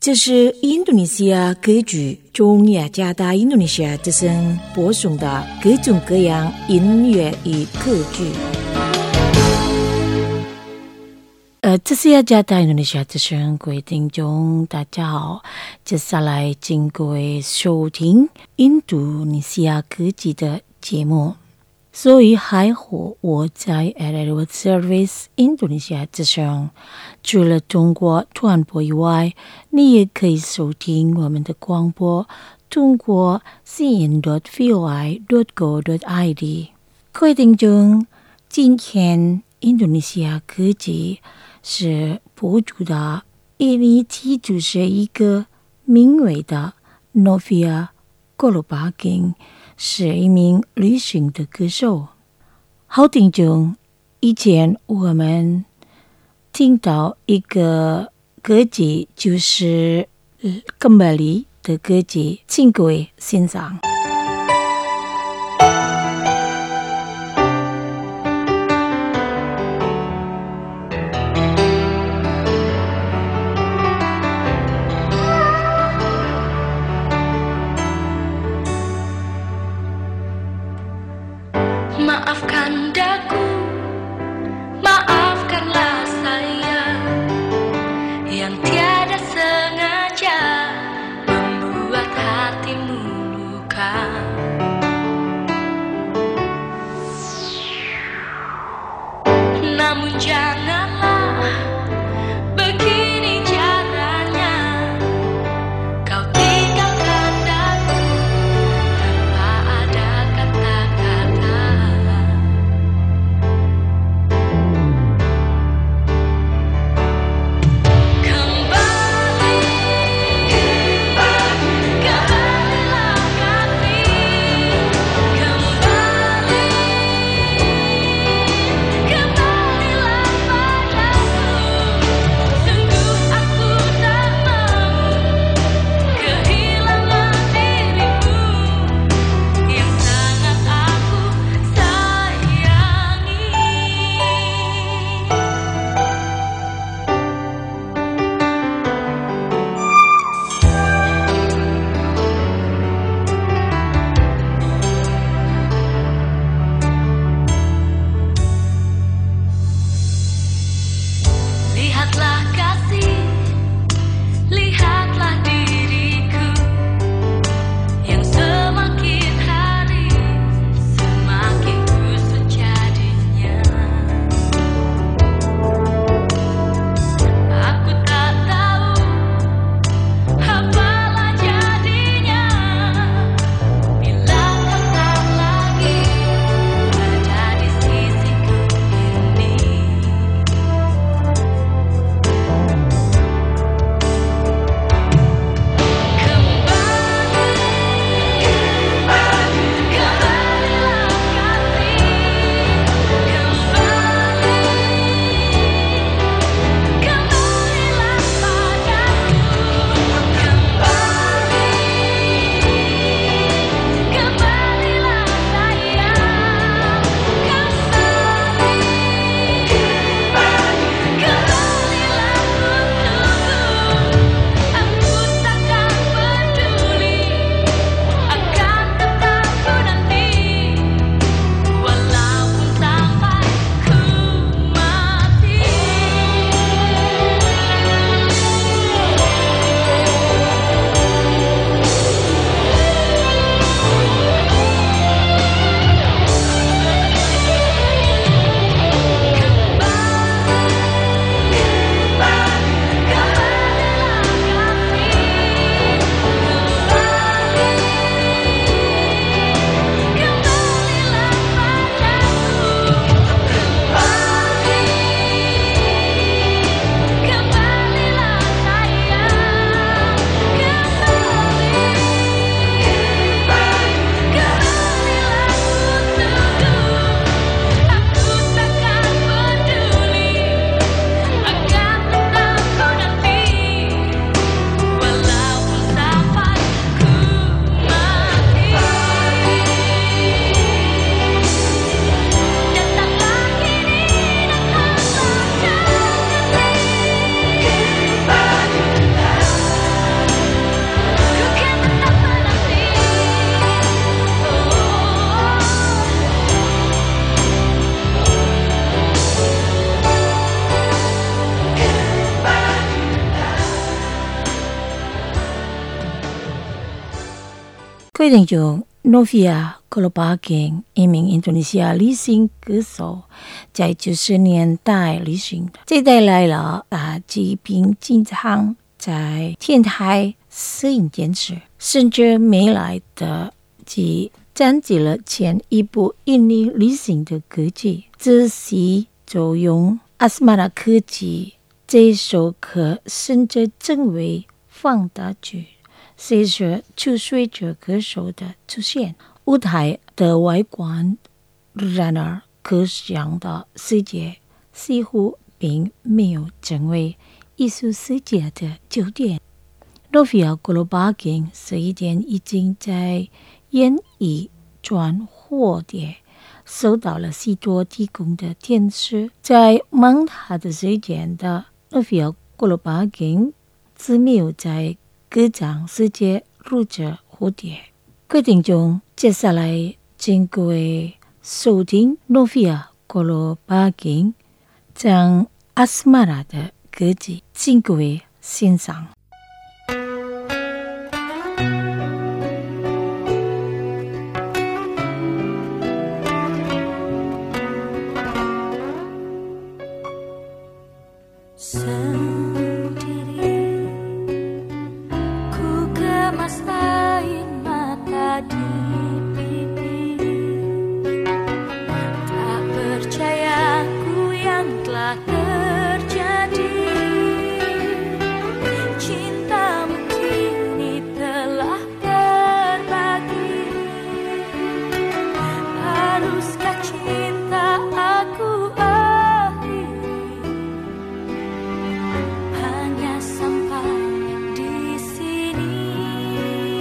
这是印度尼西亚歌剧中雅加达印度尼西亚之声播送的各种各样音乐与歌剧。这是雅加达印度尼西亚之声各位听众，大家好，接下来请各位收听印度尼西亚歌剧的节目。所以还好我在 LL World Service 印度尼西亚之声，除了中国传播以外，你也可以收听我们的广播，通过 cn.voi.go.id。各位听众，今天印度尼西亚歌剧是播出的117就是一个名为的 Novia Golobaking，是一名旅行的歌手。好听众，以前我们听到一个歌剧，就是Kembali的歌剧，请各位欣赏。 Maafkan daku, maafkanlah saya yang tiada sengaja membuat hatimu luka. 各位听众，Novia Kolopaking 一名印度尼西亚流行歌手，在90年代流行的，这带来了疾病经常在天台摄影电视，甚至没来的及占据了前一部印尼流行的歌曲，这是就用阿斯玛拉科技这首歌，甚至成为放大剧。随着初学者歌手的出现，舞台的外观，然而可想的世界似乎并没有成为艺术世界的焦点。Novia Kolopaking 这一点已经在演艺转火界受到了许多提供的电视。在忙他的时间的 Novia Kolopaking 自没有在歌唱世界入着蝴蝶。各位听众，接下来请各位收听 Novia Kolopaking 将阿斯玛拉的歌曲，请各位欣赏。 Hanya sampai di sini.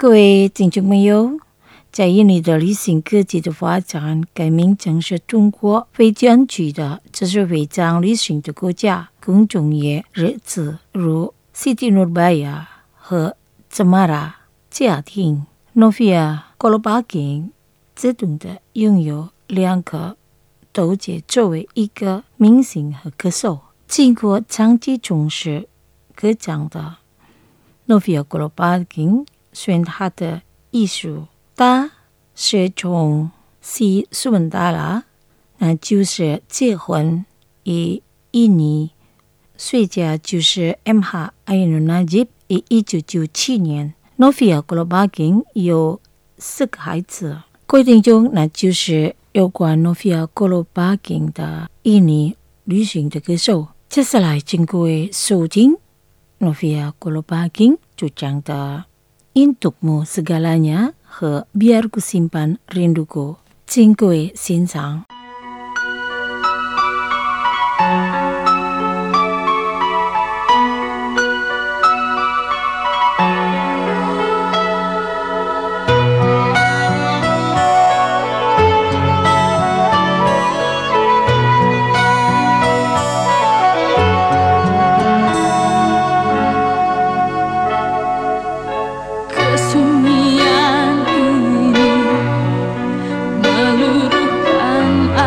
各位听众朋友，在印尼的旅行科技的发展，改名成是中国非专区的，这是非常旅行的国家。公众业日子如 Siti Nurbaya 和 Cemara 家庭 Novia Kolopaking 自动的拥有2个斗姐作为一个明星和歌手。经过长期从事歌唱的 Novia Kolopaking 选她的艺术，她是从西苏门答腊，那就是结婚于印尼，随家就是 MH Ainun Najib 于1997年。Novia Kolopaking 有4个孩子。各位听众，那就是有关 Novia Kolopaking 的印尼旅行的歌手。接下来请各位收听 Novia Kolopaking 主唱的 Untukmu Segalanya 和 Biar Ku Simpan Rinduku， 请各位欣赏。 Kesunyian ini meluruhkan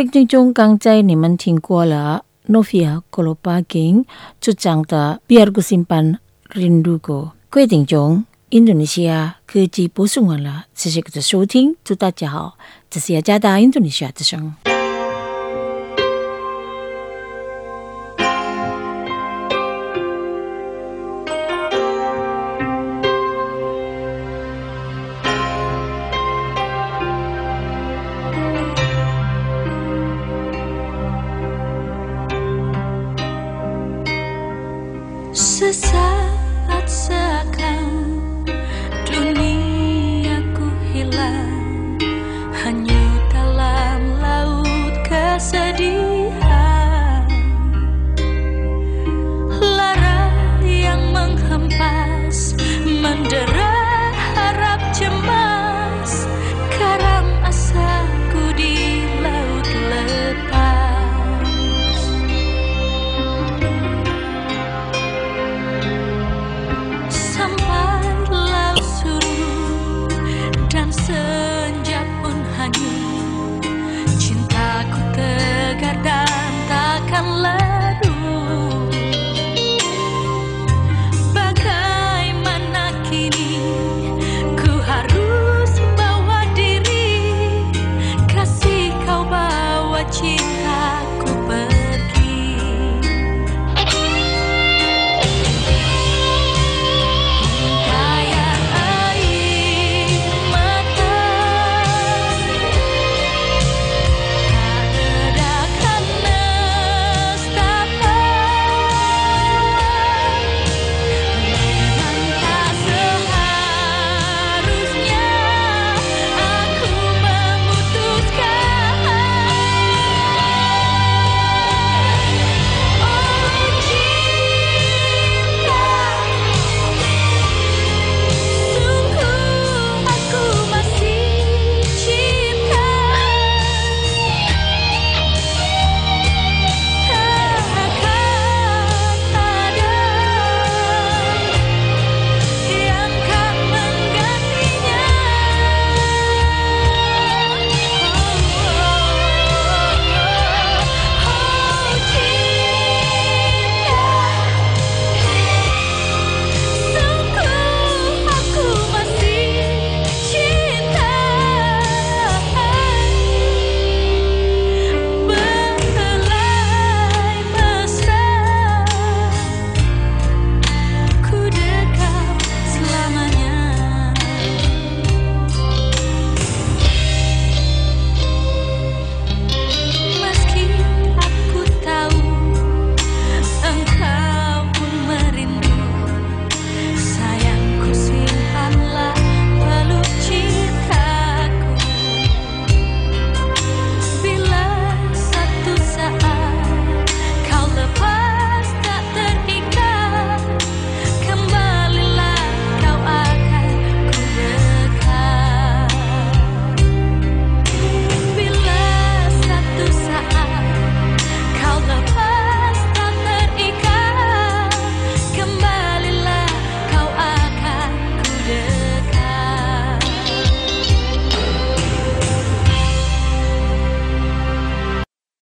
贵听众刚才你们听过了 Novia Kolopaking 主张的 Biar Ku Simpan Rinduku。各位听众，印度尼西亚科技播送完了，谢谢各位的收听，祝大家好，这是雅加达印度尼西亚之声。 Sesaat